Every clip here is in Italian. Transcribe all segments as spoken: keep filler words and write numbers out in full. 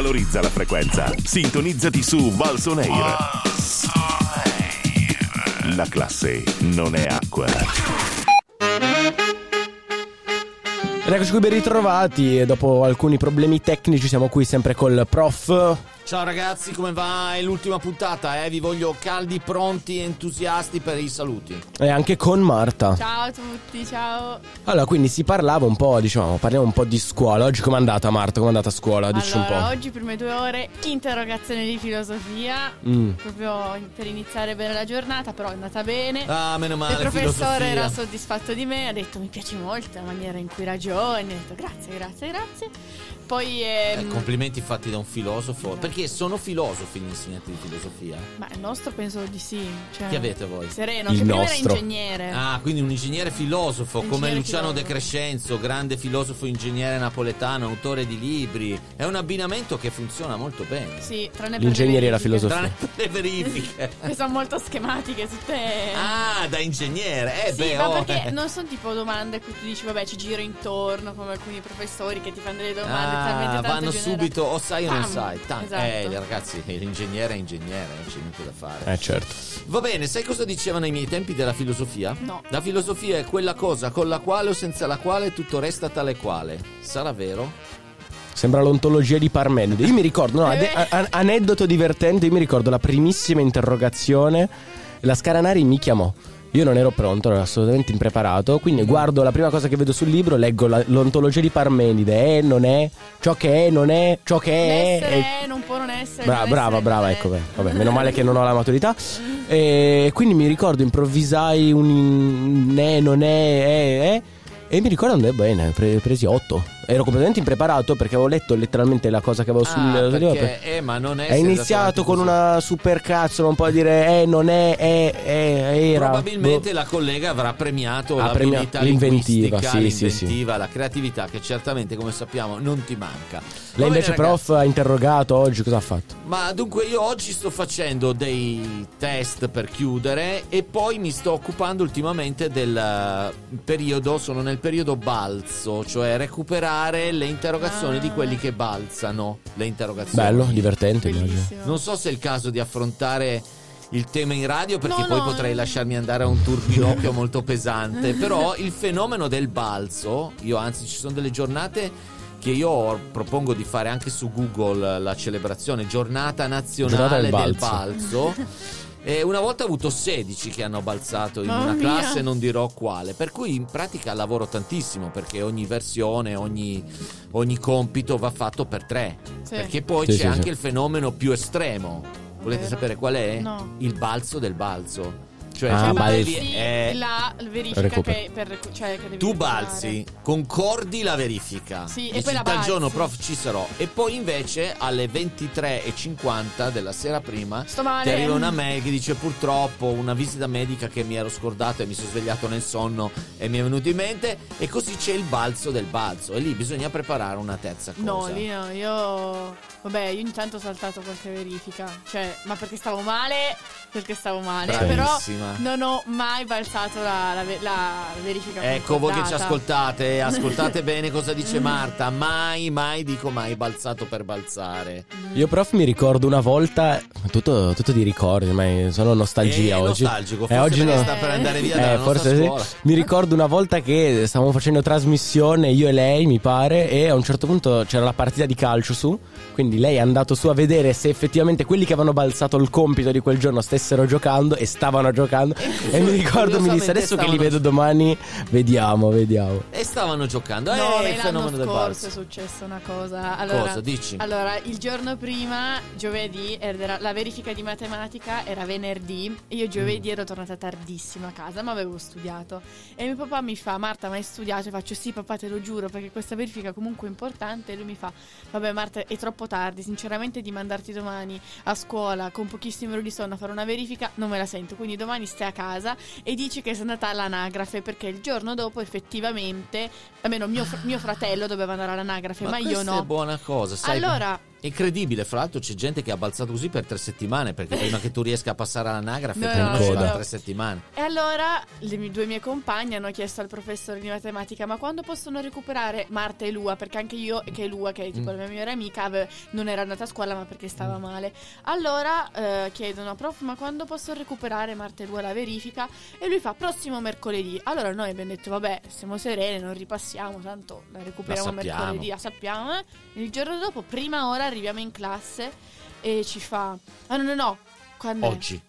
Sonorizza la frequenza. Sintonizzati su Valson Air. La classe non è acqua. Ed eccoci qui ben ritrovati e dopo alcuni problemi tecnici siamo qui sempre col prof. Ciao ragazzi, come va? È l'ultima puntata, eh? Vi voglio caldi, pronti, entusiasti per i saluti. E anche con Marta. Ciao a tutti, ciao. Allora, quindi si parlava un po', diciamo, parliamo un po' di scuola. Oggi com'è andata, Marta? Com'è andata a scuola? Dici allora, un po'. oggi prime due ore interrogazione di filosofia, Mm. proprio per iniziare bene la giornata, però è andata bene. Ah, meno male, Il professore filosofia. era soddisfatto di me, ha detto mi piace molto la maniera in cui ragioni, ho detto grazie, grazie, grazie. Poi ehm, Eh, complimenti fatti da un filosofo. Perché sono filosofi gli insegnanti di filosofia? ma il nostro penso di sì, cioè, Chi avete voi? Sereno, Il che prima nostro. era ingegnere. Ah, quindi un ingegnere filosofo come Ingegnere Luciano filosofo. De Crescenzo, grande filosofo ingegnere napoletano, autore di libri. È un abbinamento che funziona molto bene. Sì, tranne per L'ingegneria e la le verifiche. filosofia. Tranne per le verifiche. Che sono molto schematiche, tutte. Ah, da ingegnere. Eh Sì, beh, ma oh, perché eh. non sono tipo domande che tu dici vabbè ci giro intorno come alcuni professori che ti fanno delle domande Ah, talmente tanto vanno generali. subito o sai o non Pam! sai. Tan- Esatto. Eh, ragazzi, l'ingegnere è ingegnere, non c'è niente da fare. Eh, certo. Va bene, sai cosa dicevano ai miei tempi della filosofia? No. La filosofia è quella cosa con la quale o senza la quale tutto resta tale quale. Sarà vero? Sembra l'ontologia di Parmenide. Io mi ricordo, no, Eh ade- beh. a- aneddoto divertente, io mi ricordo la primissima interrogazione. La Scaranari mi chiamò. Io non ero pronto, ero assolutamente impreparato. Quindi guardo la prima cosa che vedo sul libro, leggo la- l'ontologia di Parmenide. È, non è, ciò che è, non è, ciò che è. L'essere è- è, non può non essere. Bra- non brava, essere, brava, non è. ecco. beh, Vabbè, meno male che non ho la maturità. E quindi mi ricordo, improvvisai un in- ne, non è, è, è. E mi ricordo andai bene, pre- presi otto. Ero completamente impreparato perché avevo letto letteralmente la cosa che avevo sul, Ah, sul libro. perché, eh, ma non è È iniziato con una super cazzo, non puoi dire eh, non è, è, è, era. Probabilmente Boh. la collega avrà premiato Ha l'abilità premiato l'inventiva, linguistica, sì, sì, l'inventiva, la creatività che certamente, come sappiamo, non ti manca. Lei Va invece, bene, ragazzi. prof, ha interrogato oggi, cosa ha fatto? Ma dunque io oggi sto facendo dei test per chiudere e poi mi sto occupando ultimamente del eh, periodo, sono nel periodo balzo, cioè recuperare le interrogazioni Ah. di quelli che balzano, le interrogazioni. Bello, divertente, immagino. Bellissimo. Non so se è il caso di affrontare il tema in radio perché No, poi no. potrei lasciarmi andare a un turbinocchio molto pesante, però il fenomeno del balzo, io anzi ci sono delle giornate che io propongo di fare anche su Google la celebrazione giornata nazionale Giornata del del balzo. balzo. E una volta ho avuto sedici che hanno balzato in Mamma una mia. classe, non dirò quale, per cui in pratica lavoro tantissimo perché ogni versione, ogni, ogni compito va fatto per tre, Sì. perché poi Sì, c'è sì, anche sì. il fenomeno più estremo. Volete Vero. sapere qual è? No. Il balzo del balzo. Cioè Ah, tu, balzi. devi- Balzi eh, la verifica Recupero. che, per, cioè, che devi tu recuperare. balzi, concordi la verifica. Sì, e Dici, poi la tal balzi. giorno prof ci sarò. E poi invece alle ventitré e cinquanta della sera prima Sto male. ti arriva una mail che dice purtroppo una visita medica che mi ero scordato e mi sono svegliato nel sonno e mi è venuto in mente, e così c'è il balzo del balzo e lì bisogna preparare una terza cosa. No, lì no, io vabbè, io ogni tanto ho saltato qualche verifica, cioè, ma perché stavo male, perché stavo male, però Bravissima. non ho mai balzato la, la, ve- la verifica. Ecco, voi che ci concordata. ascoltate, ascoltate bene cosa dice Marta. Mai, mai, dico mai, balzato per balzare. Io, prof, mi ricordo una volta. Tutto, tutto di ricordi, ma sono nostalgia Eh, oggi. nostalgico, Eh, forse oggi perché no. sta per andare via Eh, dalla nostra forse sì. scuola. Mi ricordo una volta che stavamo facendo trasmissione, io e lei, mi pare, e a un certo punto c'era la partita di calcio su. Quindi lei è andato su a vedere se effettivamente quelli che avevano balzato il compito di quel giorno stessero giocando, e stavano giocando. E mi ricordo, mi disse: adesso che li stavano- vedo domani, vediamo, vediamo. E stavano giocando. No, eh, me il l'anno fenomeno del scorso balzo. è successa una cosa. Allora, Cosa, dici? Allora, il giorno prima, giovedì, era la verifica di matematica era venerdì. E io giovedì Mm. ero tornata tardissimo a casa, ma avevo studiato. E mio papà mi fa: Marta, ma hai studiato? E faccio: sì, papà, te lo giuro, perché questa verifica comunque è importante. E lui mi fa: vabbè, Marta, è troppo tardi, sinceramente, di mandarti domani a scuola con pochissime ore di sonno a fare una verifica non me la sento, quindi domani stai a casa e dici che sei andata all'anagrafe, perché il giorno dopo effettivamente, almeno mio, fr- mio fratello doveva andare all'anagrafe, ma, io questa no. è buona cosa, sai. Allora Incredibile, fra l'altro c'è gente che ha balzato così per tre settimane, perché prima che tu riesca a passare all'anagrafe No, prima no, ci no. vanno tre settimane. E allora le mie, due mie compagne hanno chiesto al professore di matematica: ma quando possono recuperare Marta e Lua? Perché anche io, che è Lua, che è tipo Mm. la mia migliore amica, ave- non era andata a scuola ma perché stava male. Allora eh, chiedono: prof, ma quando posso recuperare Marta e Lua la verifica? E lui fa: prossimo mercoledì. Allora noi abbiamo detto: vabbè, siamo serene, non ripassiamo, tanto la recuperiamo La sappiamo. mercoledì, la sappiamo. eh. Il giorno dopo, prima ora, arriviamo in classe e ci fa: ah no no no, quando è? Oggi.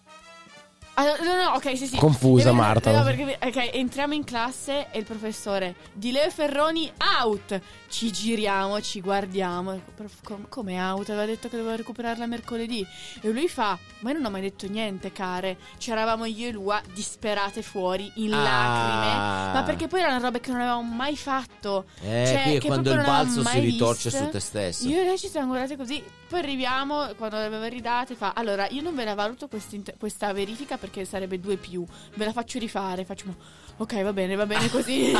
Ah, no, no, no, ok, sì, sì. Confusa, Eh, Marta. No, perché ok, entriamo in classe e il professore Di Leo Ferroni out. Ci giriamo, ci guardiamo. Prof, com- come out? Aveva detto che doveva recuperarla mercoledì. E lui fa: ma io non ho mai detto niente, care. C'eravamo io e Lua disperate fuori, in Ah. lacrime. Ma perché poi erano robe che non avevamo mai fatto. Eh, Cioè, qui è che quando proprio il non avevamo balzo si mai ritorce viste. su te stesso. Io e lei ci siamo guardate così. Poi arriviamo, quando le aveva ridate, fa: allora, io non ve la valuto quest'int- questa verifica perché sarebbe due più. Ve la faccio rifare. Facciamo: ok, va bene, va bene così.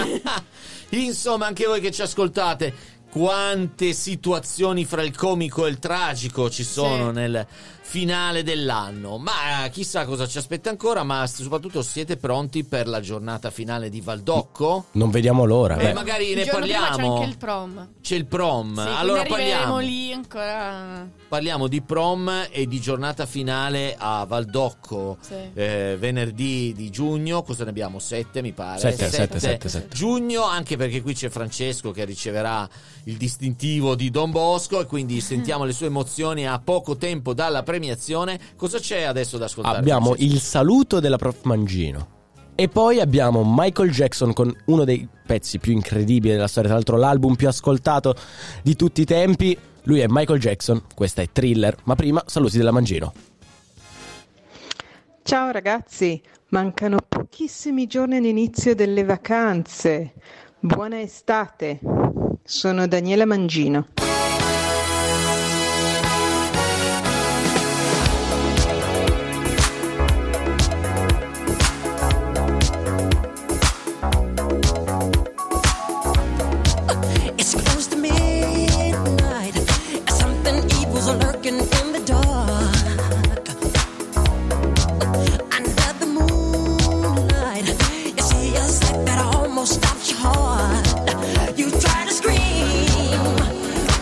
Insomma, anche voi che ci ascoltate, quante situazioni fra il comico e il tragico ci sono Sì. nel finale dell'anno. Ma chissà cosa ci aspetta ancora, ma soprattutto siete pronti per la giornata finale di Valdocco? Non vediamo l'ora. Beh, beh. magari Il ne giorno prima parliamo. c'è anche il prom. C'è il prom. Sì, allora quindi arriveremo parliamo. lì ancora. Parliamo di prom e di giornata finale a Valdocco. Sì. Eh, venerdì di giugno, cosa ne abbiamo? Sette mi pare. Sette, sette, sette, sette. Giugno, anche perché qui c'è Francesco che riceverà il distintivo di Don Bosco e quindi sentiamo le sue emozioni a poco tempo dalla premiazione. Cosa c'è adesso da ascoltare? Abbiamo Francesco? il saluto della prof Mangino. E poi abbiamo Michael Jackson con uno dei pezzi più incredibili della storia, tra l'altro l'album più ascoltato di tutti i tempi. Lui è Michael Jackson, questa è Thriller, ma prima saluti della Mangino. Ciao ragazzi, mancano pochissimi giorni all'inizio delle vacanze. Buona estate. Sono Daniela Mangino. It's close to midnight. Something evil's lurking in the dark. Under the moonlight, you see a sight that almost stops your heart. You try to scream,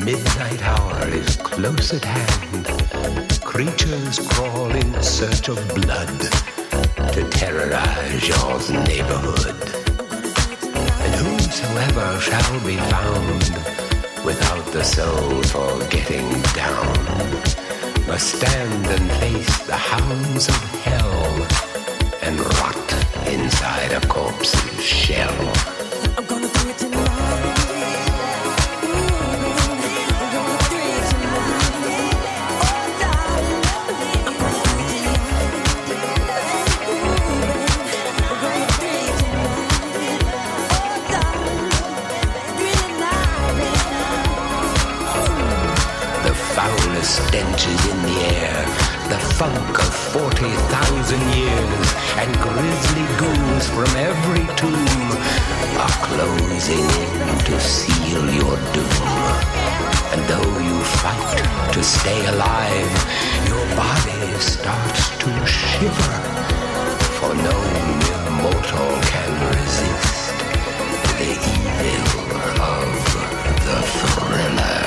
midnight hour is close at hand. Creatures crawl in search of blood to terrorize your neighborhood. And whosoever shall be found without the soul for getting down must stand and face the hounds of hell and rot inside a corpse's shell. I'm gonna do it tonight. Stench is in the air, the funk of forty thousand years, and grisly ghouls from every tomb are closing in to seal your doom. And though you fight to stay alive, your body starts to shiver, for no mere mortal can resist the evil of the thriller.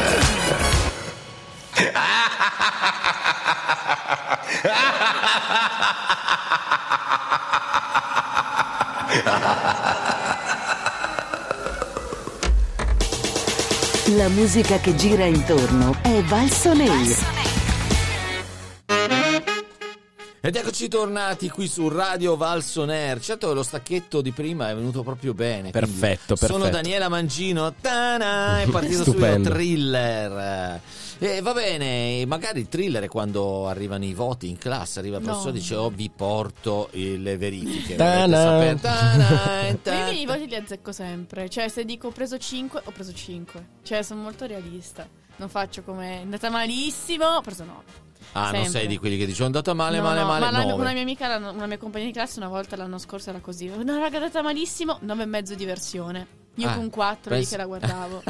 La musica che gira intorno è Valso Nero. Ed eccoci tornati qui su Radio Valso Nero. Certo che lo stacchetto di prima è venuto proprio bene. Perfetto, perfetto. Sono Daniela Mangino. Ta-na, è partito subito Thriller. E va bene, magari Thriller è quando arrivano i voti in classe, arriva il professore e No. dice oh vi porto le verifiche. Ta-na. Dovete sapere. Ta-na, ta- Io i voti li azzecco sempre. Cioè, se dico ho preso cinque, ho preso cinque. Cioè, sono molto realista. Non faccio come è andata malissimo, ho preso nove. Ah, non Sempre. sei di quelli che dicono è andata male, No, male, no, male, ma la- nove. una mia amica, l'anno- una mia compagna di classe, una volta l'anno scorso era così. No, raga, è andata malissimo, nove e mezzo di versione. Io Ah, con quattro lì penso- che la guardavo.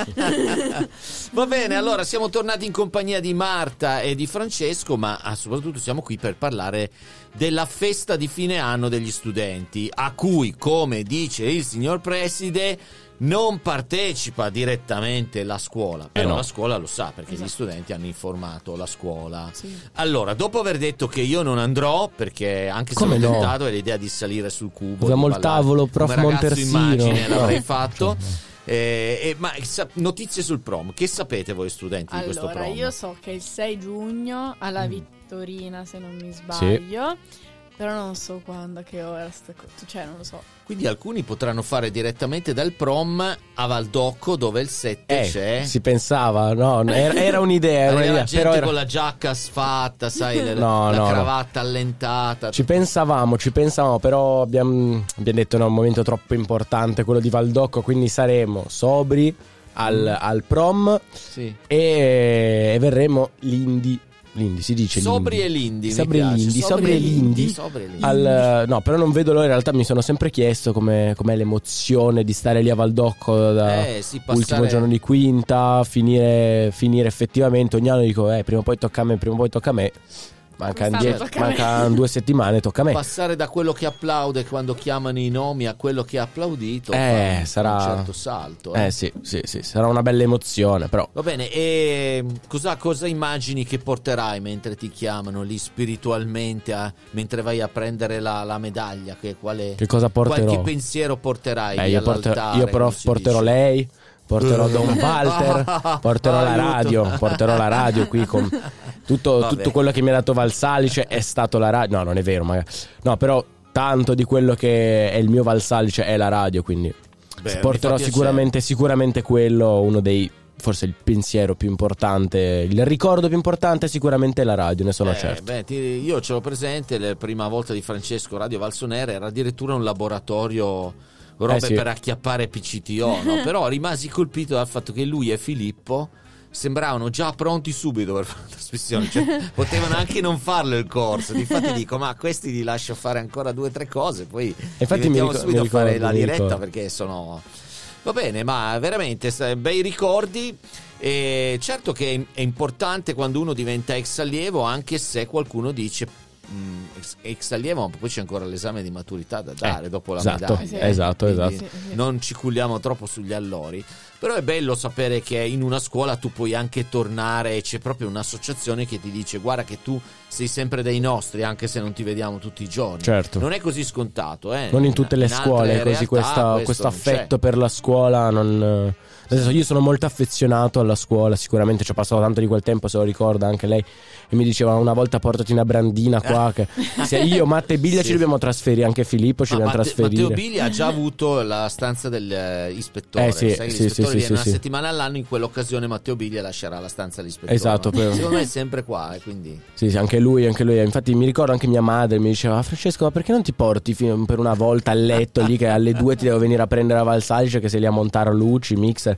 Va bene, allora siamo tornati in compagnia di Marta e di Francesco, ma ah, soprattutto siamo qui per parlare della festa di fine anno degli studenti, a cui, come dice il signor preside, non partecipa direttamente la scuola, però no. la scuola lo sa perché Esatto. gli studenti hanno informato la scuola. Sì. Allora, dopo aver detto che io non andrò, perché anche se Come l'ho no? tentato è l'idea di salire sul cubo, Usiamo di il ballare tavolo, prof. come ragazzo Montersino. immagine, No. l'avrei fatto. Eh, eh, ma sa- notizie sul prom, che sapete voi studenti di questo Allora, prom? io so che il sei giugno alla Vittorina, se non mi sbaglio, però non so quando, a che ora, sta co- cioè non lo so. Quindi alcuni potranno fare direttamente dal prom a Valdocco, dove il sette Eh, c'è. si pensava, no, era, era un'idea, era Arriva un'idea, la gente però era- con la giacca sfatta, sai, le- No, la no, no. cravatta allentata. Ci pensavamo, ci pensavamo, però abbiamo, abbiamo detto no, è un momento troppo importante quello di Valdocco, quindi saremo sobri al, al prom Sì. e, e verremo lindi, lindi si dice Sobri lindi. e lindi, mi Sobri e piace. lindi, sobri e lindi. Sobri e lindi. Al, no, però non vedo l'ora, in realtà mi sono sempre chiesto come, com'è l'emozione di stare lì a Valdocco da Eh, sì, passare- ultimo giorno di quinta, finire, finire effettivamente, ogni anno dico eh, prima o poi tocca a me, prima o poi tocca a me. Mancano Quest'anno die- tocca a me. mancano due settimane, tocca a me. Passare da quello che applaude quando chiamano i nomi a quello che ha applaudito Eh, fa un- sarà- un certo salto. eh. Eh sì, sì, sì, sarà una bella emozione, però. Va bene, e cosa, cosa immagini che porterai mentre ti chiamano lì spiritualmente, a- mentre vai a prendere la, la medaglia? Che, quale, Che cosa porterò? Qualche pensiero porterai Eh, lì io, porter- all'altare, io però come si porterò dice? lei, porterò Don Walter, porterò la Aiuto. radio, porterò la radio qui con tutto, Vabbè. tutto quello che mi ha dato Valsalice è stato la radio. No, non è vero, magari. No, però tanto di quello che è il mio Valsalice è la radio, quindi Beh, mi porterò fa piacere. sicuramente, sicuramente quello, uno dei, forse il pensiero più importante, il ricordo più importante è sicuramente la radio, ne sono Eh, certo. beh, ti- io ce l'ho presente, la prima volta di Francesco Radio Valsonera era addirittura un laboratorio, robe Eh, sì. per acchiappare P C T O, no? Però rimasi colpito dal fatto che lui e Filippo sembravano già pronti subito per fare la trasmissione, cioè, potevano anche non farlo il corso. Difatti dico, ma questi li lascio fare ancora due o tre cose, poi infatti diventiamo mi ricor- subito mi a fare ricordo, la mi diretta ricordo. perché sono... Va bene, ma veramente s- bei ricordi. E certo che è, è importante quando uno diventa ex allievo, anche se qualcuno dice mh, ex, ex allievo, ma poi c'è ancora l'esame di maturità da dare Eh, dopo la esatto, medaglia. esatto, Quindi esatto. Sì, sì. non ci culliamo troppo sugli allori. Però è bello sapere che in una scuola tu puoi anche tornare e c'è proprio un'associazione che ti dice guarda che tu sei sempre dei nostri anche se non ti vediamo tutti i giorni. Certo. Non è così scontato, eh. Non in tutte le in scuole altre così realtà questa, questo questo non affetto c'è. per la scuola non... Nel senso, io sono molto affezionato alla scuola, sicuramente ci ho passato tanto di quel tempo, se lo ricorda anche lei, e mi diceva una volta portati una brandina qua, che sia io, Matte e Biglia Sì. ci dobbiamo trasferire, anche Filippo ci Ma dobbiamo Matte- trasferire. Matteo Biglia ha già avuto la stanza dell'ispettore. Eh sì, Sai che sì, l'ispettore sì, viene sì, una sì. settimana all'anno, in quell'occasione Matteo Biglia lascerà la stanza all'ispettore. Esatto, no? per- Secondo me è sempre qua, e quindi Sì, sì, anche lui, anche lui. Infatti mi ricordo anche mia madre mi diceva Francesco, ma perché non ti porti fino per una volta a letto lì che alle due ti devo venire a prendere a Valsalice che sei lì a montare luci, mixer.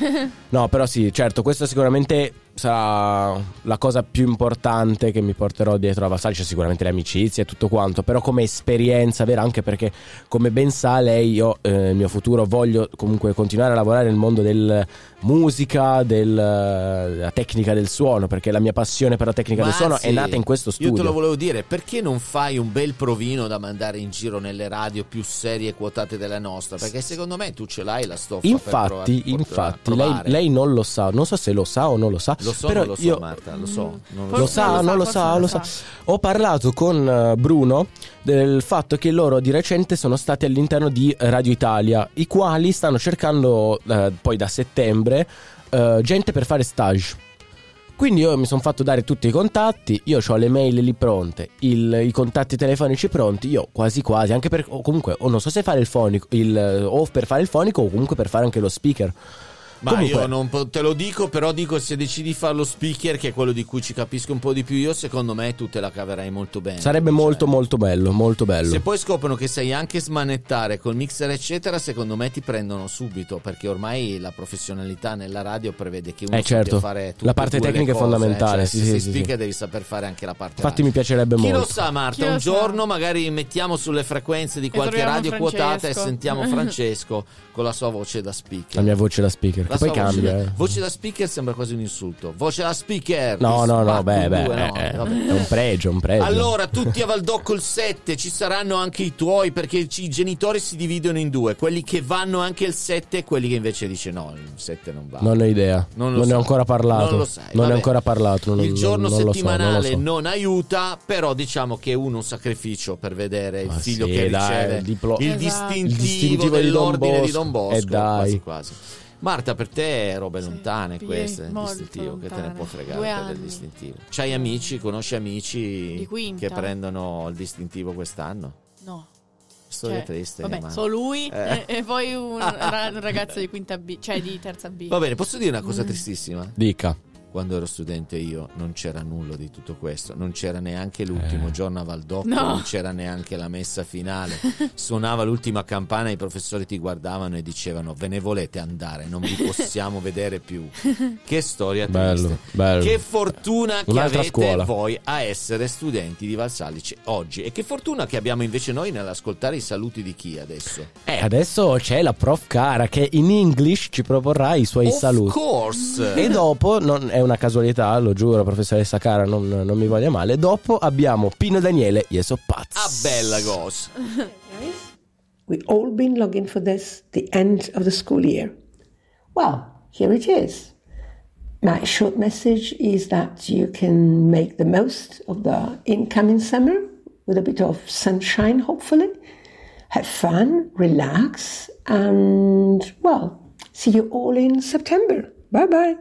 No, però sì, certo, questo sicuramente sarà la cosa più importante che mi porterò dietro a Valsalice, sicuramente le amicizie e tutto quanto, però come esperienza vera, anche perché come ben sa lei, io eh, nel mio futuro voglio comunque continuare a lavorare nel mondo del musica, del, della tecnica del suono, perché la mia passione per la tecnica Ma del suono anzi, è nata in questo studio. Io te lo volevo dire, perché non fai un bel provino da mandare in giro nelle radio più serie e quotate della nostra? Perché secondo me tu ce l'hai la stoffa per prova- Infatti, per infatti lei, provare. lei non lo sa, non so se lo sa o non lo sa. Lo so, però non lo so, io, Marta, lo so. Non Lo so. sa, non lo forse sa, non lo sa. Ho parlato con eh, Bruno del fatto che loro di recente sono stati all'interno di Radio Italia, i quali stanno cercando eh, poi da settembre eh, gente per fare stage. Quindi io mi sono fatto dare tutti i contatti, io ho le mail lì pronte, il- i contatti telefonici pronti, io quasi quasi, anche per o comunque o non so se fare il fonico, il, o per fare il fonico o comunque per fare anche lo speaker. Ma Comunque- io non po- te lo dico, però dico se decidi di fare lo speaker, che è quello di cui ci capisco un po' di più io, secondo me tu te la caverai molto bene. Sarebbe Cioè, molto molto bello, molto bello. se poi scoprono che sai anche smanettare col mixer eccetera, secondo me ti prendono subito, perché ormai la professionalità nella radio prevede che uno Eh, certo. sappia fare tutte La parte e due le tecnica è cose, fondamentale, eh. Cioè, sì, se sì, sei sì, speaker sì. devi saper fare anche la parte Infatti radio. mi piacerebbe Chi molto. lo sa, Marta, Chi lo un sa? giorno magari mettiamo sulle frequenze di qualche troviamo radio quotata e Francesco. sentiamo Francesco con la sua voce da speaker. La mia voce da speaker, La che poi sua voce cambia. da, eh. voce da speaker sembra quasi un insulto. Voce da speaker. No, no, no, quattro, beh, beh, due, no, eh, vabbè. è un pregio, un pregio. Allora, tutti a Valdocco il sette, ci saranno anche i tuoi, perché ci- i genitori si dividono in due, quelli che vanno anche il sette e quelli che invece dice no, il sette non va. Non ho idea, Non non, lo ne ho sai. ancora parlato. Non lo sai, Non ne vabbè. ho ancora parlato. Non, il giorno non, non lo so, settimanale non non, lo so. aiuta, però diciamo che è uno un sacrificio per vedere il Ma figlio sì, che dai, riceve il diplo- il, Esatto. distintivo Il distintivo di dell'ordine Don di Don Bosco. Bosco. Eh, dai. quasi quasi. Marta, per te è robe Sì, lontane sì, queste, il molto distintivo, che te ne lontane. può fregare Due per del anni. distintivo. C'hai amici, conosci amici Di quinta? che prendono il distintivo quest'anno? No. Storia Cioè, triste. Vabbè, ma- solo lui Eh. e, e poi un, ra- un ragazzo di quinta B, cioè di terza B. Va bene, posso dire una Mm. cosa tristissima? Dica. Quando ero studente io non c'era nulla di tutto questo, non c'era neanche l'ultimo Eh. giorno a Valdocco, No. non c'era neanche la messa finale. Suonava l'ultima campana e i professori ti guardavano e dicevano ve ne volete andare, non vi possiamo vedere più. Che storia triste. Bello, bello. Che fortuna che Un'altra avete scuola. voi a essere studenti di Valsalice oggi, e che fortuna che abbiamo invece noi nell'ascoltare i saluti di chi adesso. Eh, adesso c'è la prof Cara che in English ci proporrà i suoi Of saluti. course. E dopo, non è una casualità, lo giuro, professoressa Cara, non, non mi voglia male. Dopo abbiamo Pino Daniele, io so pazzo. Ah, bella cosa. We've all been longing for this, the end of the school year. Well, here it is. My short message is that you can make the most of the incoming summer with a bit of sunshine, hopefully. Have fun, relax, and, well, see you all in September. Bye bye.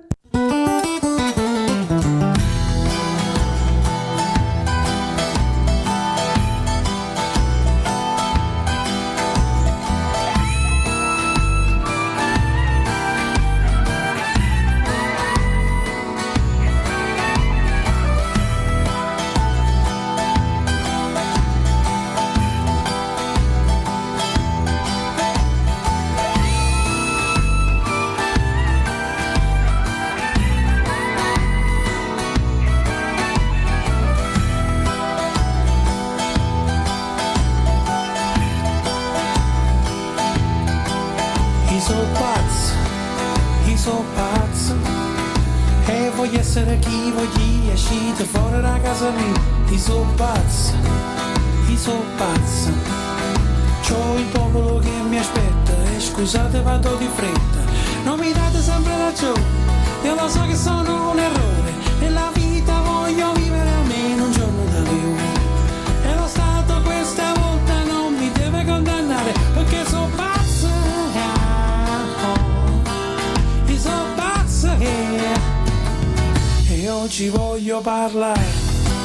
Iso pazzo, iso pazzo, e voglio essere chi voglio, uscito fuori da casa mia. Iso pazzo, iso pazzo, c'ho il popolo che mi aspetta, e scusate vado di fretta, non mi date sempre ragione, io lo so che sono un errore, nella vita voglio vivere almeno un giorno da più, e lo Stato questa volta non mi deve condannare, perché so pazzo, io so pazzo, e oggi voglio parlare.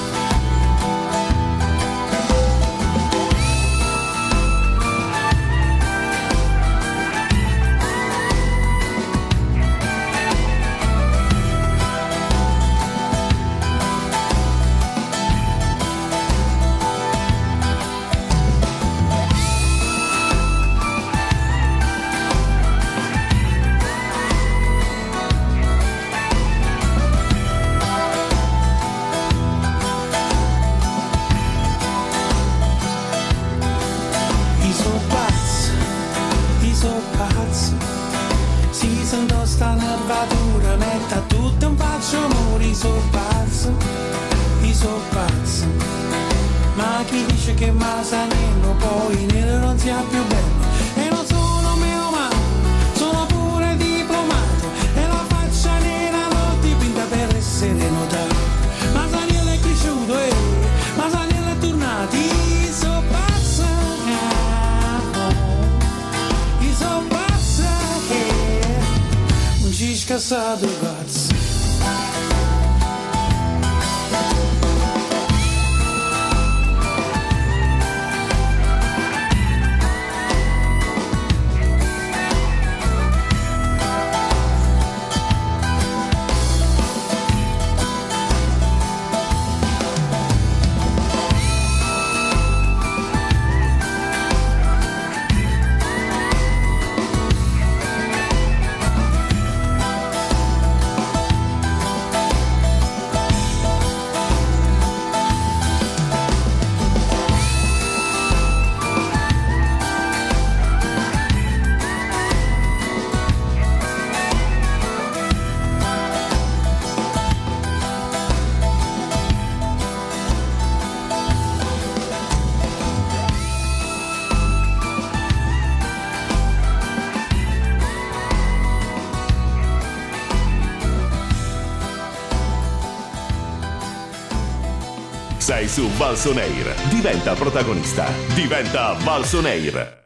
Sta nervatura metta tutto un faccio muri, so pazzo, io so pazzo, ma chi dice che Masaniello poi nero non sia più bello, e non sono meno male, sono pure diplomato, e la faccia nera l'ho dipinta per essere notato, Masaniello è cresciuto e Masaniello è tornato, io so pazzo, io so pazzo, ci scassato cazzo. Sei su Balson Air. Diventa protagonista. Diventa Balson Air.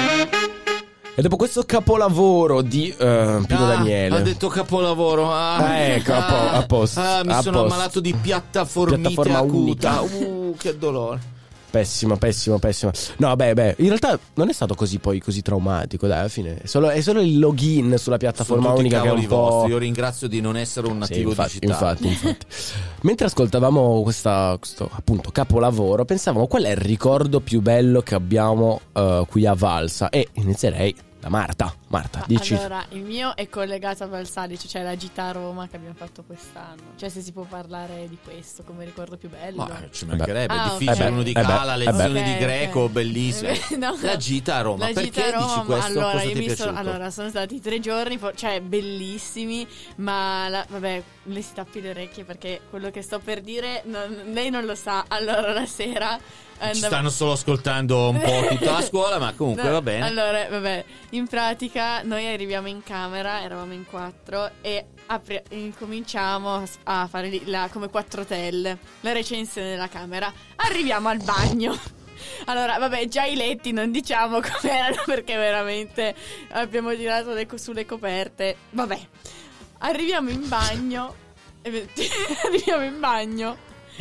E dopo questo capolavoro di uh, Pino ah, Daniele. Ha detto capolavoro. Ah, ah ecco, a, po- a posto. Ah, mi a sono posto. ammalato di piattaformite Piattaforma acuta. unica. Uh, che dolore. Pessimo, pessimo, pessimo. No, beh, beh, in realtà non è stato così poi così traumatico, dai, alla fine. È solo, è solo il login sulla piattaforma Sono tutti unica che è un po'. vostri. Io ringrazio di non essere un nativo sì, infatti, digitale. Infatti, infatti. Mentre ascoltavamo questa, questo appunto capolavoro, pensavamo qual è il ricordo più bello che abbiamo uh, qui a Valsa. E inizierei da Marta. Marta, dici. Allora, il mio è collegato a Valsalice, cioè la gita a Roma che abbiamo fatto quest'anno. Cioè, se si può parlare di questo come ricordo più bello. Ma ci mancherebbe, ah, è difficile, okay. uno di eh beh, Cala, lezioni okay, di greco, okay. bellissimo. No, la gita a Roma, la perché gita a Roma, dici questo? allora, Cosa io ti è mi piaciuto? sono, allora, sono stati tre giorni, cioè bellissimi, ma la, vabbè, le si tappi le orecchie perché quello che sto per dire non, lei non lo sa. Allora, la sera ci stanno solo ascoltando un po' tutta la scuola, ma comunque no, va bene. Allora, vabbè, in pratica noi arriviamo in camera, eravamo in quattro e apri- incominciamo a fare lì la, come quattro hotel, la recensione della camera. Arriviamo al bagno. Allora, vabbè, già i letti non diciamo com'erano perché veramente abbiamo girato le, sulle coperte. Vabbè, arriviamo in bagno. Arriviamo in bagno.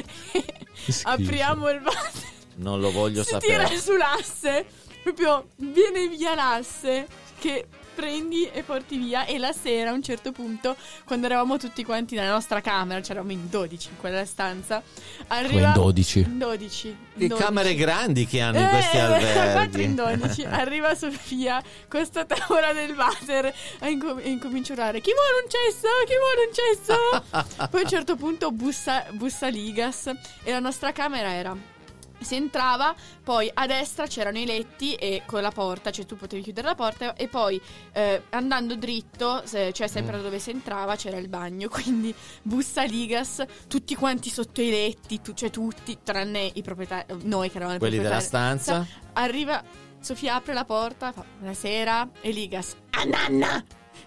Apriamo il bagno. Non lo voglio si sapere. tira su l'asse, proprio viene via l'asse che prendi e porti via. E la sera a un certo punto, quando eravamo tutti quanti nella nostra camera, c'eravamo in dodici in quella stanza, arriva in dodici in dodici Che dodici. Camere grandi che hanno in Eh, questi alberghi. quattro in dodici arriva Sofia con sta tavola del water e incom- incomincia a urlare: chi vuole un cesso? Chi vuole un cesso? Poi a un certo punto bussa, bussa Ligas e la nostra camera era, si entrava, poi a destra c'erano i letti e con la porta, cioè tu potevi chiudere la porta, e poi eh, andando dritto, se, cioè sempre da dove si entrava, c'era il bagno. Quindi bussa Ligas, tutti quanti sotto i letti, tu, cioè tutti, tranne i proprietari, noi che eravamo i Quelli della proprietari. stanza. Arriva, Sofia apre la porta, fa buonasera, e Ligas: ah nanna,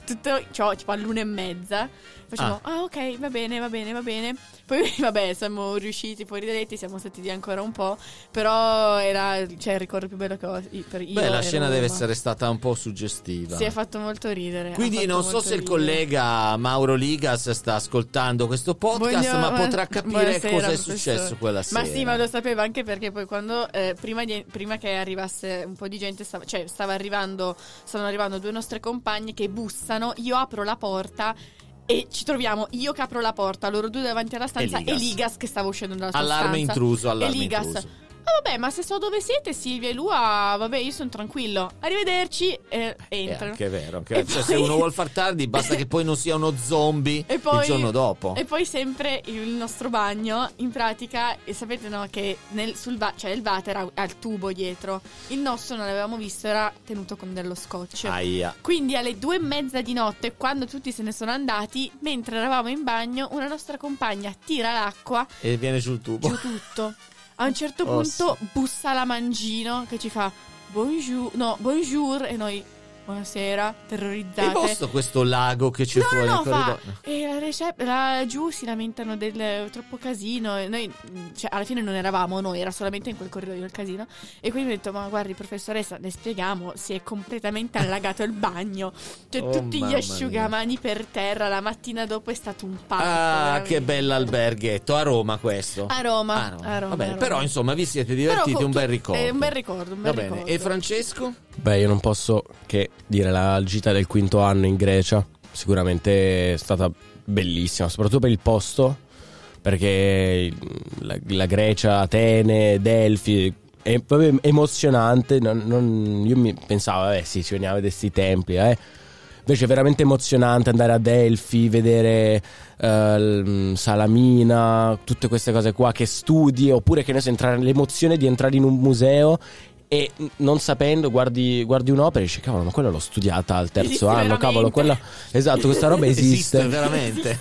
tutto, cioè, tipo all'una e mezza. Facciamo, ah. ah ok, va bene, va bene, va bene. Poi vabbè, siamo riusciti fuori dai siamo stati lì ancora un po'. Però era, cioè, il ricordo più bello che ho per io. Beh, la scena Roma. deve essere stata un po' suggestiva. Si è fatto molto ridere. Quindi non so se ridere. il collega Mauro Ligas sta ascoltando questo podcast, Buongiorno, ma potrà capire buonasera, cosa è professore. successo quella sera. Ma sì, ma lo sapevo anche perché poi quando eh, prima, di, prima che arrivasse un po' di gente, stava, cioè stava arrivando, stavano arrivando due nostre compagne che bussano, io apro la porta e ci troviamo io che apro la porta, loro due davanti alla stanza e Ligas, e Ligas che stava uscendo dalla sua allarme stanza. intruso, allarme e Ligas, intruso. Ah vabbè, ma se so dove siete Silvia e Lua, vabbè io sono tranquillo, arrivederci, e entrano. È anche vero, anche E vero. Cioè, poi- se uno vuol far tardi basta che poi non sia uno zombie E poi, il giorno dopo. E poi sempre il nostro bagno, in pratica, e sapete no che nel, sul va- cioè il water ha, ha il tubo dietro, il nostro non l'avevamo visto, era tenuto con dello scotch. Aia. Quindi alle due e mezza di notte, quando tutti se ne sono andati, mentre eravamo in bagno, una nostra compagna tira l'acqua, E viene sul tubo. giù tutto. A un certo Oh, punto bussa la Mangino che ci fa bonjour, no, bonjour, e noi buonasera, terrorizzate. È posto questo lago che c'è No, fuori no, no, nel fa, corridoio? e la recep- la- giù si lamentano del troppo casino e noi, cioè, alla fine non eravamo noi, era solamente in quel corridoio il casino, e quindi ho detto, ma guardi professoressa, le spieghiamo, si è completamente allagato il bagno, cioè Oh, tutti gli mamma asciugamani per terra, la mattina dopo è stato un parto. Ah, veramente. che bell'alberghetto. A Roma questo? A Roma, A Roma. a Roma, Va bene, a Roma. però insomma vi siete divertiti, Però, un bel ricordo. È un bel ricordo, un Va bel bene. ricordo. E Francesco? Beh, io non posso che dire la gita del quinto anno in Grecia. Sicuramente è stata bellissima, soprattutto per il posto, perché la, la Grecia, Atene, Delfi è proprio emozionante. Non, non- io mi pensavo, vabbè, sì, ci veniamo a vedere questi templi, eh. Invece è veramente emozionante andare a Delfi, vedere eh, l- Salamina, tutte queste cose qua che studi, oppure che ne so, entrare l'emozione di entrare in un museo e n- non sapendo guardi, guardi un'opera e dici cavolo, ma quella l'ho studiata al terzo Esiste anno, veramente? cavolo, quella esatto, questa roba esiste, Esiste veramente.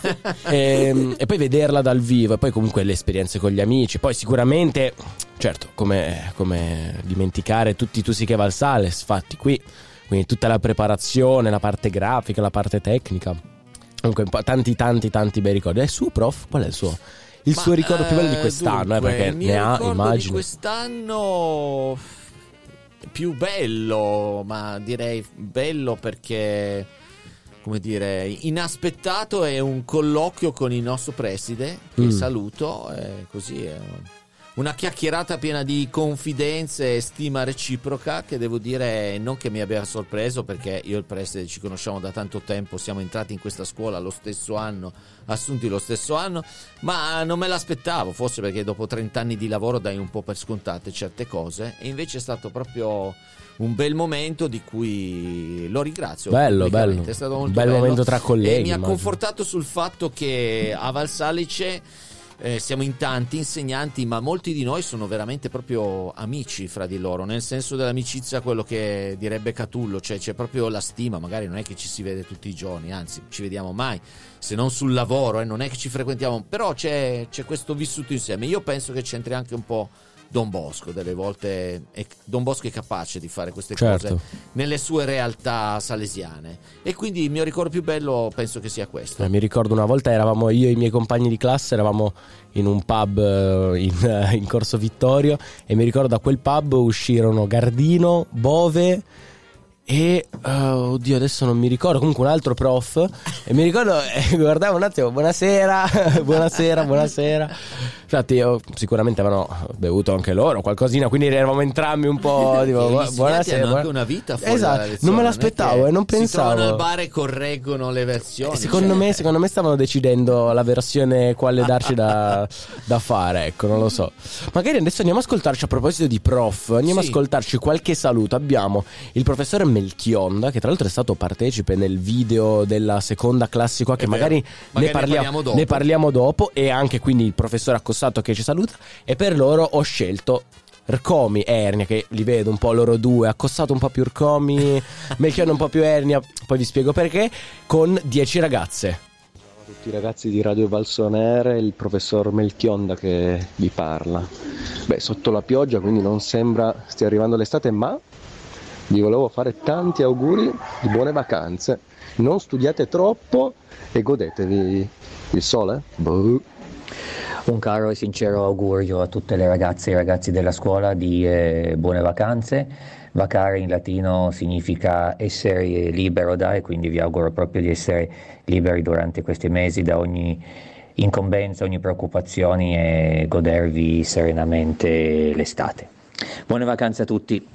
e, e poi vederla dal vivo, e poi comunque le esperienze con gli amici, poi sicuramente certo, come, come dimenticare tutti i Tusiche Valsales fatti qui, quindi tutta la preparazione, la parte grafica, la parte tecnica, comunque un po' tanti tanti tanti bei ricordi. E su prof, qual è il suo il Ma, suo ricordo più bello di eh, quest'anno? dunque, eh, perché il mio ne ha, ricordo immagino. di quest'anno più bello, ma direi bello perché, come dire, inaspettato, è un colloquio con il nostro preside che Mm. saluto, è così è una chiacchierata piena di confidenze e stima reciproca, che devo dire non che mi abbia sorpreso, perché io e il preside ci conosciamo da tanto tempo, siamo entrati in questa scuola lo stesso anno, assunti lo stesso anno, ma non me l'aspettavo, forse perché dopo trenta anni di lavoro dai un po' per scontate certe cose, e invece è stato proprio un bel momento di cui lo ringrazio. Bello, pubblicamente. bello. È stato molto Un bel bello. momento tra colleghi, E mi ha immagino. confortato sul fatto che a Valsalice eh, siamo in tanti insegnanti, ma molti di noi sono veramente proprio amici fra di loro, nel senso dell'amicizia, quello che direbbe Catullo, cioè c'è proprio la stima. Magari non è che ci si vede tutti i giorni, anzi ci vediamo mai, se non sul lavoro, eh, non è che ci frequentiamo, però c'è, c'è questo vissuto insieme. Io penso che c'entri anche un po' Don Bosco, delle volte è, Don Bosco è capace di fare queste Certo. cose nelle sue realtà salesiane, e quindi il mio ricordo più bello penso che sia questo. Eh, mi ricordo una volta eravamo io e i miei compagni di classe, eravamo in un pub eh, in, eh, in Corso Vittorio, e mi ricordo da quel pub uscirono Gardino, Bove e eh, oddio adesso non mi ricordo, comunque un altro prof, e mi ricordo eh, guardavo un attimo, buonasera buonasera buonasera, infatti io sicuramente avevano bevuto anche loro qualcosina, quindi eravamo entrambi un po' tipo, Gli bu- insegnanti buonasera hanno buona- anche una vita fuori esatto, dalla lezione, non me è l'aspettavo che e non si pensavo. trovano al bar e correggono le versioni, Secondo cioè. me, secondo me stavano decidendo la versione quale darci da, da fare, ecco, non lo so. Magari adesso andiamo a ascoltarci, a proposito di prof, andiamo Sì. a ascoltarci qualche saluto. Abbiamo il professore Melchionda, che tra l'altro è stato partecipe nel video della seconda classe qua, che È vero. magari, Magari ne, ne parliamo, parliamo dopo. ne parliamo dopo, e anche quindi il professore Accossato che ci saluta. E per loro ho scelto Rcomi, Ernia, che li vedo un po' loro due, Accossato un po' più Rcomi, Melchionda un po' più Ernia, poi vi spiego perché, con dieci ragazze. Tutti i ragazzi di Radio Valsonere, il professor Melchionda che vi parla. Beh, sotto la pioggia, quindi non sembra stia arrivando l'estate, ma vi volevo fare tanti auguri di buone vacanze non studiate troppo e godetevi il sole. Boh. Un caro e sincero augurio a tutte le ragazze e i ragazzi della scuola di eh, buone vacanze. Vacare in latino significa essere libero da, e quindi vi auguro proprio di essere liberi durante questi mesi da ogni incombenza, ogni preoccupazione e godervi serenamente l'estate. Buone vacanze a tutti.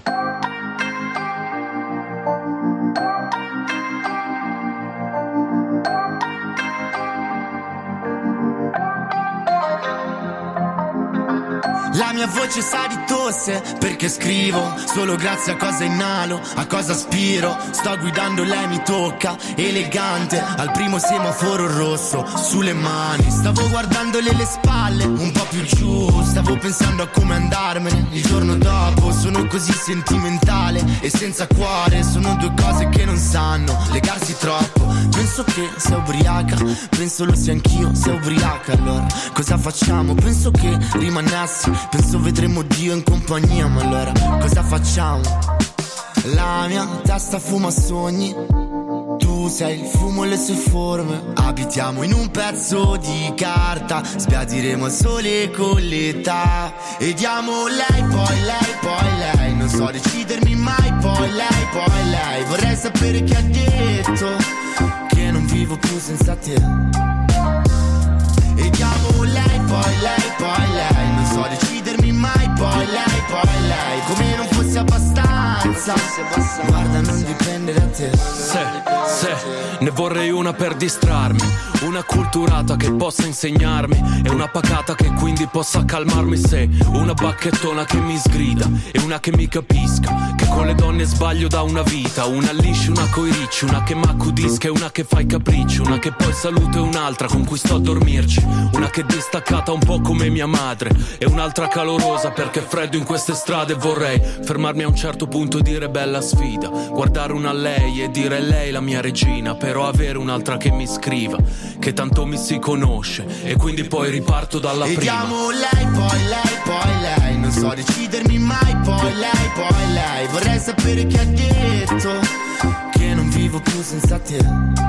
La mia voce sa di tosse perché scrivo solo grazie a cosa inalo, a cosa aspiro. Sto guidando, lei mi tocca, elegante, al primo semaforo rosso sulle mani. Stavo guardandole le spalle, un po' più giù. Stavo pensando a come andarmene il giorno dopo. Sono così sentimentale e senza cuore. Sono due cose che non sanno legarsi troppo. Penso che sia ubriaca, penso lo sia anch'io, sia ubriaca. Allora cosa facciamo? Penso che rimanessi, penso vedremo Dio in compagnia, ma allora cosa facciamo? La mia testa fuma sogni, tu sei il fumo e le sue forme. Abitiamo in un pezzo di carta, sbiadiremo il sole con l'età. E diamo lei, poi lei, poi lei. Non so decidermi mai, poi lei, poi lei. Vorrei sapere chi ha detto che non vivo più senza te. E diamo lei, poi lei, poi lei. Non so decidermi mai, poi lei, poi lei. Come non fosse abbastanza, guarda, non dipende da te. Se, se, ne vorrei una per distrarmi, una culturata che possa insegnarmi e una pacata che quindi possa calmarmi. Se, una bacchettona che mi sgrida e una che mi capisca, che con le donne sbaglio da una vita. Una liscia, una coi ricci, una che m'accudisca e una che fa i capricci. Una che poi saluto e un'altra con cui sto a dormirci. Una che è distaccata un po' come mia madre e un'altra calorosa perché è freddo in queste strade. Vorrei fermarmi a un certo punto e dire bella sfida, guardare una a lei e dire lei la mia regina, però avere un'altra che mi scriva, che tanto mi si conosce e quindi poi riparto dalla e prima. E diamo lei, poi lei, poi lei. Non so decidermi mai, poi lei, poi lei. Vorrei sapere chi ha detto che non vivo più senza te.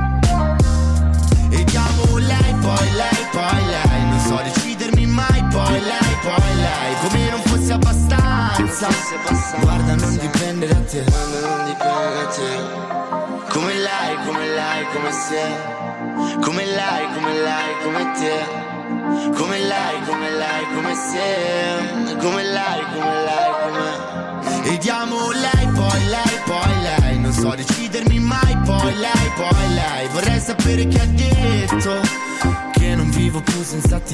E diamo lei, poi lei, poi lei. Non so decidermi mai, poi lei, poi lei. Come non fosse abbastanza, guarda, non dipende da te. Non dipende da te. Come lei, come lei, come se. Come lei, come lei, come te. Come lei, come lei, come se. Come lei, come lei, come. E diamo lei, poi lei, poi lei. Non so decidermi mai, poi lei, poi lei. Vorrei sapere chi ha detto che non vivo più senza te.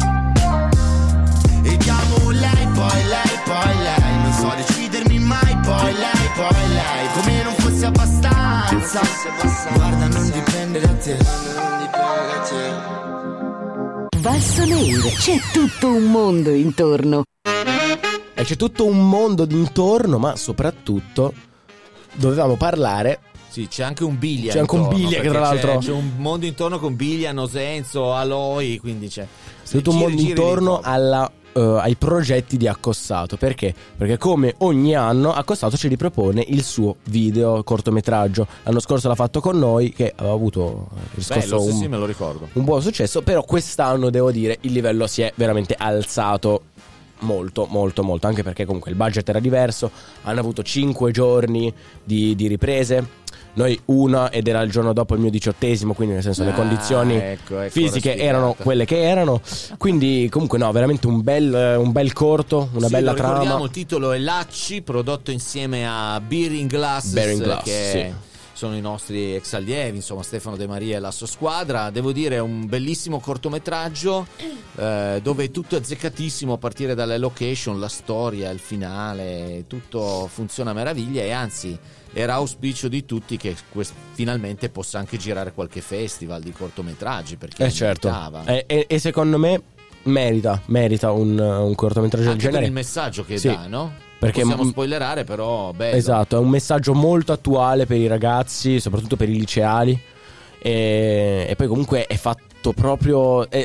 E diamo lei, poi lei, poi lei. Non so decidermi mai, poi lei, poi lei. Come non fosse abbastanza, guarda, non dipende da te. Non dipende da te. Valsoneir, c'è tutto un mondo intorno. E c'è tutto un mondo intorno, ma soprattutto dovevamo parlare. Sì, c'è anche un Biglia. C'è anche un Biglia che tra l'altro c'è, c'è un mondo intorno con Biglia, Nosenzo, Aloi, quindi c'è c'è tutto un mondo giri intorno alla, uh, ai progetti di Accossato. Perché? Perché come ogni anno Accossato ci ripropone il suo video cortometraggio. L'anno scorso l'ha fatto con noi, che aveva avuto riscosso Bello, un, sì, sì, me lo ricordo. un buon successo. Però quest'anno devo dire il livello si è veramente alzato molto molto molto, anche perché comunque il budget era diverso. Hanno avuto cinque giorni di, di riprese, noi una, ed era il giorno dopo il mio diciottesimo, quindi nel senso ah, le condizioni ecco, ecco, fisiche erano quelle che erano, quindi comunque no, veramente un bel, un bel corto, una sì, bella lo trama. Ricordiamo, il titolo è Lacci, prodotto insieme a Bearing Glasses, Bearing Glass, che sì. sono i nostri ex allievi, insomma Stefano De Maria e la sua squadra. Devo dire, è un bellissimo cortometraggio eh, dove tutto è azzeccatissimo, a partire dalle location, la storia, il finale, tutto funziona a meraviglia. E anzi era auspicio di tutti che quest- finalmente possa anche girare qualche festival di cortometraggi, perché eh certo e, e, e secondo me merita merita un, un cortometraggio anche del genere, per il messaggio che sì, dà, no? Perché possiamo spoilerare, però bello. Esatto, è un messaggio molto attuale per i ragazzi, soprattutto per i liceali, e, e poi comunque è fatto proprio è,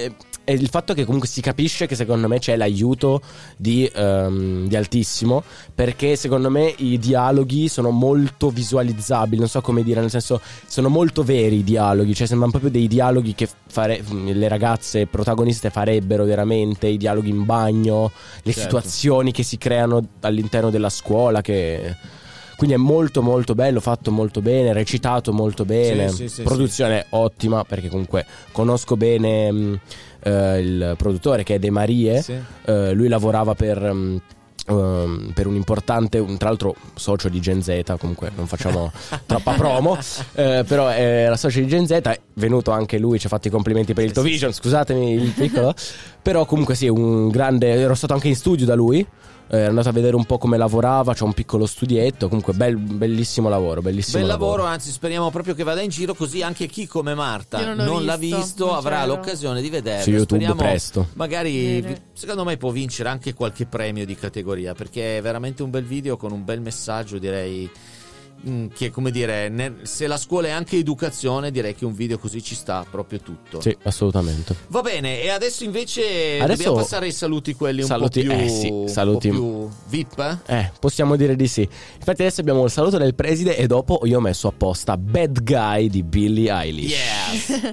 e il fatto che comunque si capisce che secondo me c'è l'aiuto di, um, di Altissimo, perché secondo me i dialoghi sono molto visualizzabili, non so come dire, nel senso sono molto veri i dialoghi, cioè sembrano proprio dei dialoghi che fare, le ragazze protagoniste farebbero veramente, i dialoghi in bagno, le Certo. situazioni che si creano all'interno della scuola, che... Quindi è molto molto bello, fatto molto bene, recitato molto bene, Sì, sì, sì, produzione ottima, perché comunque conosco bene mh, eh, il produttore che è De Marie, Sì. eh, lui lavorava per... mh, ehm, per un importante, un, tra l'altro socio di Gen Z, comunque non facciamo troppa promo, eh, però era socio di Gen Z, è venuto anche lui, ci ha fatto i complimenti per il Tovision, scusatemi il piccolo, però comunque sì, un grande, ero stato anche in studio da lui. Eh, andato a vedere un po' come lavorava, c'è un piccolo studietto, comunque bel, bellissimo lavoro, bellissimo Bel lavoro. lavoro, anzi speriamo proprio che vada in giro, così anche chi come Marta Io non non, l'ho l'ha visto, visto non avrà c'ero. l'occasione di vederlo. Su YouTube Speriamo, presto. magari Bene. secondo me può vincere anche qualche premio di categoria, perché è veramente un bel video con un bel messaggio, direi, mh, che come dire, ne- se la scuola è anche educazione, direi che un video così ci sta proprio tutto. Sì, assolutamente. Va bene, e adesso invece Adesso- dobbiamo passare ai saluti, quelli un Saluti- po' più, eh sì, saluti. un po' più V I P. Eh, possiamo dire di sì. Infatti adesso abbiamo il saluto del preside e dopo io ho messo apposta Bad Guy di Billie Eilish. Yes.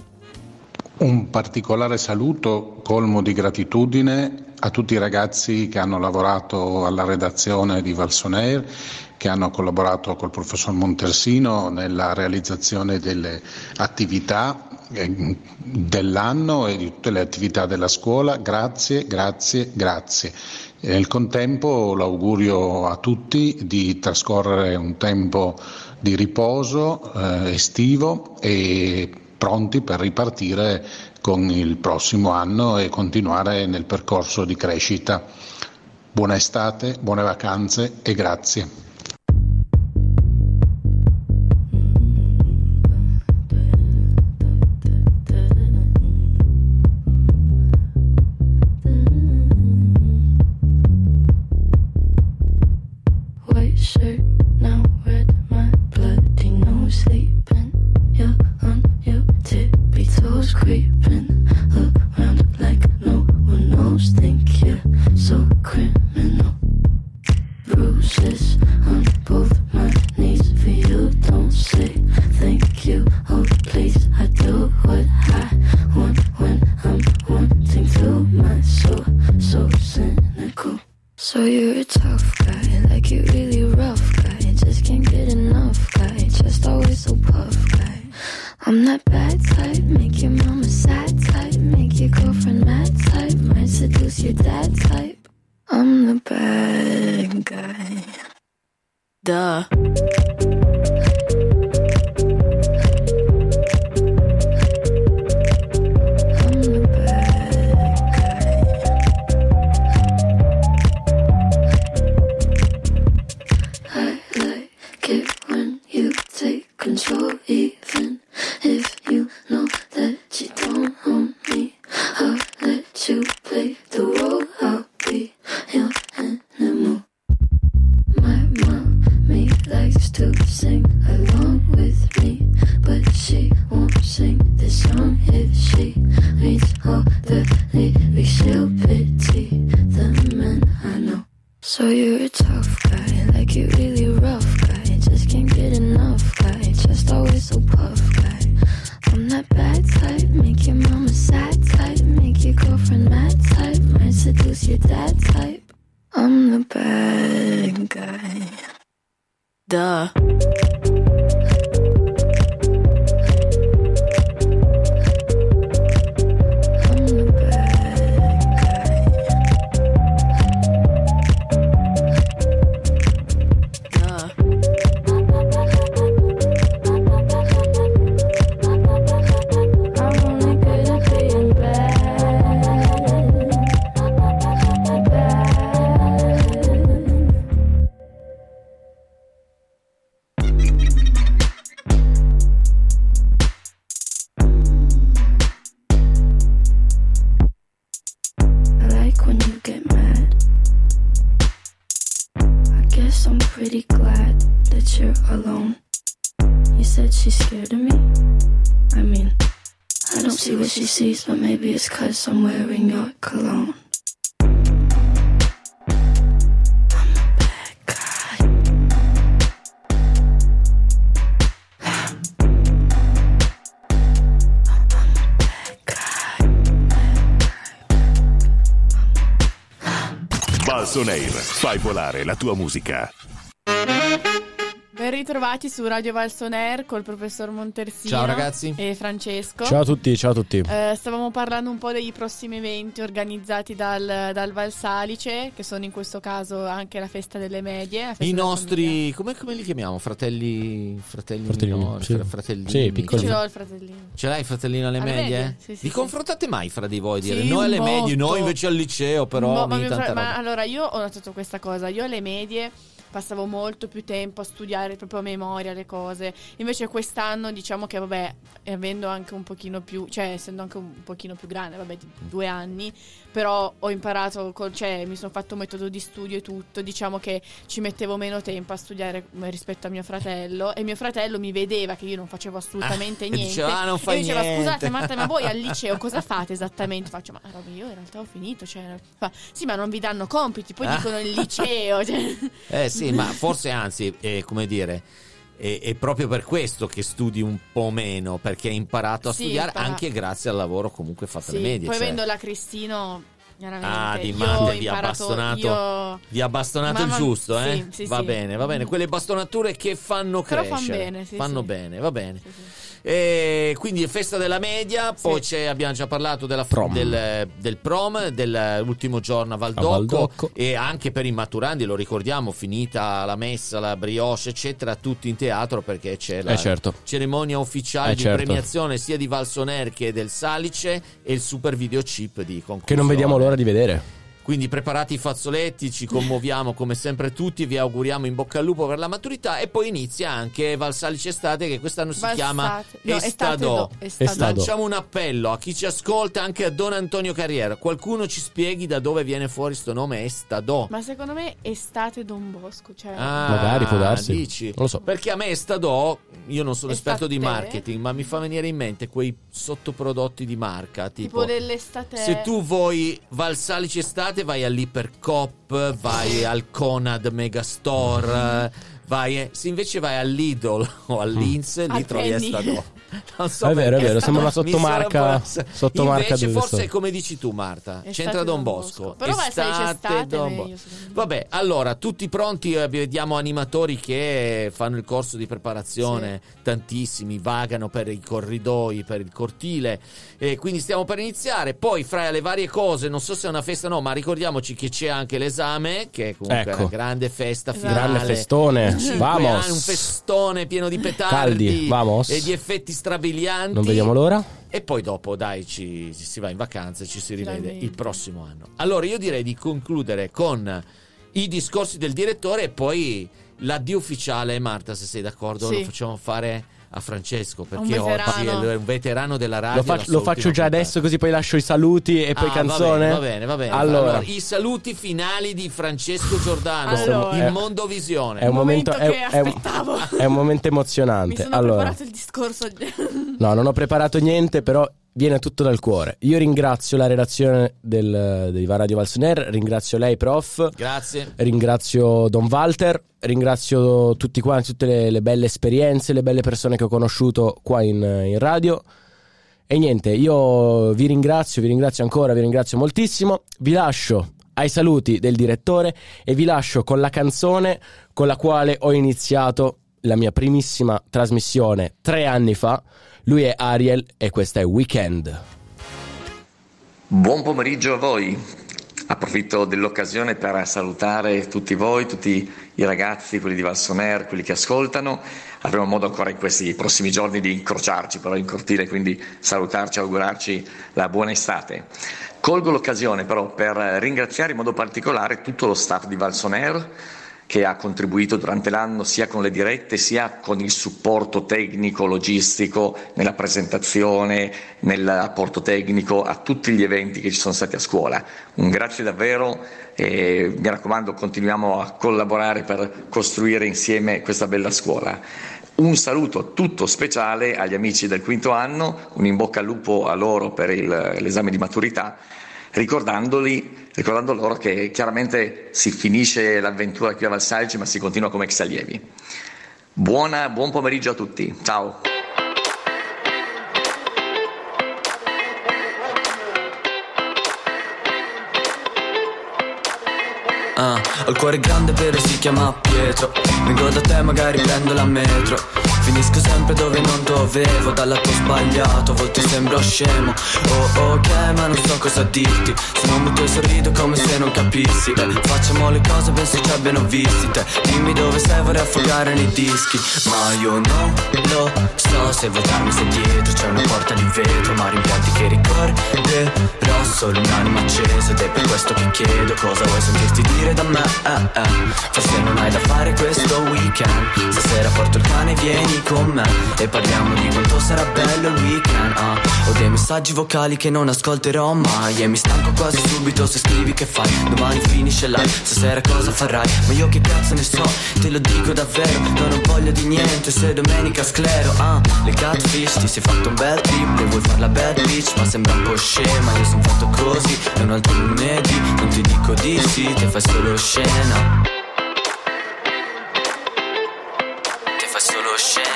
Un particolare saluto colmo di gratitudine a tutti i ragazzi che hanno lavorato alla redazione di Valsonair, che hanno collaborato col professor Montersino nella realizzazione delle attività eh, dell'anno e di tutte le attività della scuola. Grazie, grazie, grazie. E nel contempo l'augurio a tutti di trascorrere un tempo di riposo eh, estivo e pronti per ripartire con il prossimo anno e continuare nel percorso di crescita. Buona estate, buone vacanze e grazie. White shirt, now red, my bloody nose sleeping. You're on your tippy toes, creeping around like no one knows. Think you're so criminal. Bruises on both my knees for you. Don't say thank you. Oh please, I do what I want when I'm wanting to. My soul so cynical. So you're a tough guy, like you really rough guy. Just can't get enough guy, just always so puff guy. I'm that bad type, make your mama sad type, make your girlfriend mad type, might seduce your dad type. I'm the bad guy. Duh. I like it when you take control, even if you know that you don't own me. I'll let you play the role, I'll be your animal. My mommy likes to sing along with me, but she won't sing this song if she reads all the lyrics. She'll pity the men I know. So you're a tough guy, like you really rough guy. Just can't get enough guy, just always so puff guy. I'm that bad type, make your mama sad type, make your girlfriend mad type, might seduce your dad type. I'm the bad guy. Duh. I like when you get mad. I guess I'm pretty glad that you're alone. You said she's scared of me. I mean, I don't see what she sees, but maybe it's 'cause I'm wearing your cologne. Balso Air, fai volare la tua musica. Ben ritrovati su Radio Valso Air col professor Montersino. Ciao ragazzi. E Francesco. Ciao a tutti, ciao a tutti. Eh, stavamo parlando un po' dei prossimi eventi organizzati dal, dal Valsalice, che sono in questo caso anche la festa delle medie. La festa I della nostri, come, come li chiamiamo? Fratelli, fratelli Fratellini, minori, sì. fra- fratellini. Sì, piccoli. Ce l'ho il fratellino. Ce l'hai il fratellino alle, Alle medie? medie? Sì, sì, Vi sì. confrontate mai fra di voi? Dire Sì, noi alle molto. medie, noi invece al liceo, però Mo- ma, ogni mio tanta fra- roba. ma allora io ho notato questa cosa. Io alle medie passavo molto più tempo a studiare proprio a memoria le cose. Invece quest'anno diciamo che vabbè, avendo anche un pochino più, cioè essendo anche un pochino più grande, vabbè, di due anni, però ho imparato, col, cioè mi sono fatto un metodo di studio e tutto, diciamo che ci mettevo meno tempo a studiare rispetto a mio fratello, e mio fratello mi vedeva che io non facevo assolutamente Ah, e niente. diceva, "Ah, non fai e diceva niente." scusate Marta, ma voi al liceo cosa fate esattamente? Faccio, ma Roby, io in realtà ho finito, cioè, fa, sì, ma non vi danno compiti, poi Ah. dicono il liceo, cioè. Eh sì, ma forse anzi, è, come dire, è, è proprio per questo che studi un po' meno, perché hai imparato a Sì, studiare impara- anche grazie al lavoro comunque fatto Sì, alle medie. poi cioè. avendo la Cristino, veramente, Ah, di io Marte ho vi ha imparato, bastonato, io... vi ha bastonato Mamma- il giusto, eh? sì, sì, va sì. bene, va bene. Quelle bastonature che fanno Però crescere. fan bene, sì, fanno sì. bene, va bene. E quindi festa della media, poi c'è, abbiamo già parlato della, Prom. Del, del prom, dell'ultimo giorno a Valdocco, A Valdocco. e anche per i maturandi, lo ricordiamo, finita la messa, la brioche eccetera, tutti in teatro perché c'è la Eh, certo. cerimonia ufficiale Eh, di certo. premiazione sia di Valso Air che del Salice e il super video chip di conclusione. Che non vediamo l'ora di vedere. Quindi preparati i fazzoletti, ci commuoviamo come sempre tutti, vi auguriamo in bocca al lupo per la maturità, e poi inizia anche Valsalice Estate, che quest'anno si Valsate- chiama no, Estate Estadò. do- Estadò. Lanciamo un appello a chi ci ascolta, anche a Don Antonio Carriera, qualcuno ci spieghi da dove viene fuori sto nome Estadò. Ma secondo me estate Don Bosco, cioè Ah, Magari può darsi. dici? Non lo so. Perché a me Estadò, io non sono Estate? esperto di marketing, ma mi fa venire in mente quei sottoprodotti di marca, tipo, tipo dell'estate. se tu vuoi Valsalice Estate vai all'Ipercoop, vai al Conad Megastore, vai, se invece vai all'Idol o all'Inz, lì Al trovi Penny. Estadò. Non so È vero, è perché vero, sembra una mi sarà sottomarca- un po'- sottomarca Invece del forse è resto. come dici tu, Marta, Estate c'entra Don Don Bosco. Bosco. Però Valsalice Estate Don meglio, Bosco. secondo me. Vabbè, allora, tutti pronti? Eh, Vediamo animatori che fanno il corso di preparazione, tantissimi, vagano per i corridoi, per il cortile, e quindi stiamo per iniziare. Poi fra le varie cose, non so se è una festa o no, ma ricordiamoci che c'è anche l'esame, che è comunque Ecco. una grande festa Esatto. finale. Grande festone. Di cinque Vamos. anni, un festone pieno di petardi Caldi, vamos. e di effetti strabilianti. Non vediamo l'ora. E poi dopo, dai, ci, ci si va in vacanza e ci si rivede Finalmente. il prossimo anno. Allora io direi di concludere con i discorsi del direttore e poi l'addio ufficiale. Marta, se sei d'accordo, Sì. lo facciamo fare a Francesco, perché Un oggi veterano. è un veterano della radio. Lo, fac- la sua lo faccio ultima già puntata. adesso, così poi lascio i saluti e poi Ah, canzone. Va bene, va bene, va bene. Allora, i saluti finali di Francesco Giordano, Allora. in È- Mondovisione. è un momento, momento è, che è un- aspettavo. è un momento Mi emozionante. sono Allora, preparato il discorso. no, non ho preparato niente, però viene tutto dal cuore. Io ringrazio la redazione del, di Radio Valso Air, ringrazio lei, prof. Grazie. Ringrazio Don Walter, ringrazio tutti quanti, tutte le, le belle esperienze, le belle persone che ho conosciuto qua in, in radio. E niente, io vi ringrazio, vi ringrazio ancora, vi ringrazio moltissimo. Vi lascio ai saluti del direttore e vi lascio con la canzone con la quale ho iniziato la mia primissima trasmissione tre anni fa. Lui è Ariel e questa è Weekend. Buon pomeriggio a voi. Approfitto dell'occasione per salutare tutti voi, tutti i ragazzi, quelli di Valso Air, quelli che ascoltano. Avremo modo ancora in questi prossimi giorni di incrociarci però in cortile, quindi salutarci, augurarci la buona estate. Colgo l'occasione però per ringraziare in modo particolare tutto lo staff di Valso Air, che ha contribuito durante l'anno sia con le dirette sia con il supporto tecnico, logistico, nella presentazione, nell'apporto tecnico a tutti gli eventi che ci sono stati a scuola. Un grazie davvero e mi raccomando continuiamo a collaborare per costruire insieme questa bella scuola. Un saluto tutto speciale agli amici del quinto anno, un in bocca al lupo a loro per il, l'esame di maturità, ricordandoli, ricordando loro che chiaramente si finisce l'avventura qui a Valsalce, ma si continua come ex allievi. Buona, buon pomeriggio a tutti, ciao! Ah, ho il cuore grande però si chiama Pietro. Vengo da te magari prendo la metro. Finisco sempre dove non dovevo, dal lato sbagliato, a volte sembro scemo. Oh ok, ma non so cosa dirti. Se non butto e sorrido come se non capissi. eh, Facciamo le cose, penso ci abbiano visti te. Dimmi dove sei, vorrei affogare nei dischi. Ma io non lo so se votarmi se dietro c'è una porta di vetro, ma rimpianti che ricorderò solo un'anima accesa. Ed è per questo che chiedo cosa vuoi sentirti dire da me. eh, eh. Forse non hai da fare questo weekend. Stasera porto il cane e vieni con me e parliamo di quanto sarà bello il weekend. ah. Ho dei messaggi vocali che non ascolterò mai e mi stanco quasi subito se scrivi che fai. Domani finisce live, stasera cosa farai? Ma io che cazzo ne so, te lo dico davvero. Non ho voglia di niente se domenica sclero. ah. Le catfish, ti sei fatto un bel trip e vuoi far la bad bitch, ma sembra un po' scema. Io son fatto così, è un altro lunedì. Non ti dico di sì, te fai solo scena. Te fai solo scena.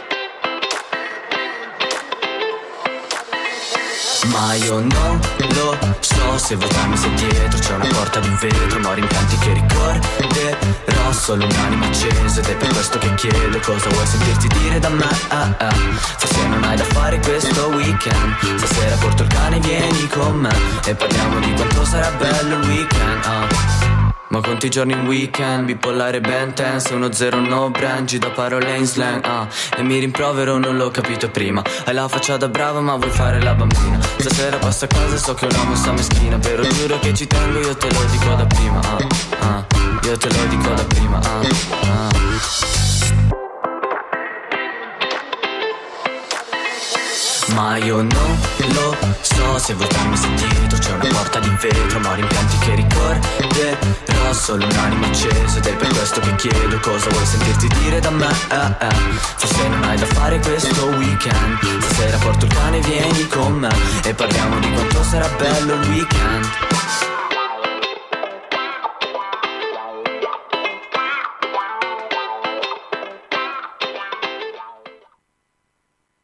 Ma io non lo so se votarmi se dietro c'è una porta di vetro, ma ho rimpianti che ricorderò solo un'anima accesa. Ed è per questo che chiedo cosa vuoi sentirti dire da me. ah, ah. Forse non hai da fare questo weekend. Stasera porto il cane, vieni con me e parliamo di quanto sarà bello il weekend. ah. Ma quanti giorni in weekend, bipolare ben tense, uno zero no brangi da parole in slang. ah. E mi rimprovero, non l'ho capito prima. Hai la faccia da brava ma vuoi fare la bambina. Stasera passa a casa, so che è una mossa meschina, però giuro che ci tengo, io te lo dico da prima. ah, ah. Io te lo dico da prima. ah, ah. Ma io non lo so se votarmi se dietro c'è una porta di vetro, ma ho rimpianti che ricorderò solo un'anima accesa. Ed è per questo che chiedo cosa vuoi sentirti dire da me. eh, eh. Forse non hai da fare questo weekend. Stasera porto il cane, vieni con me e parliamo di quanto sarà bello il weekend.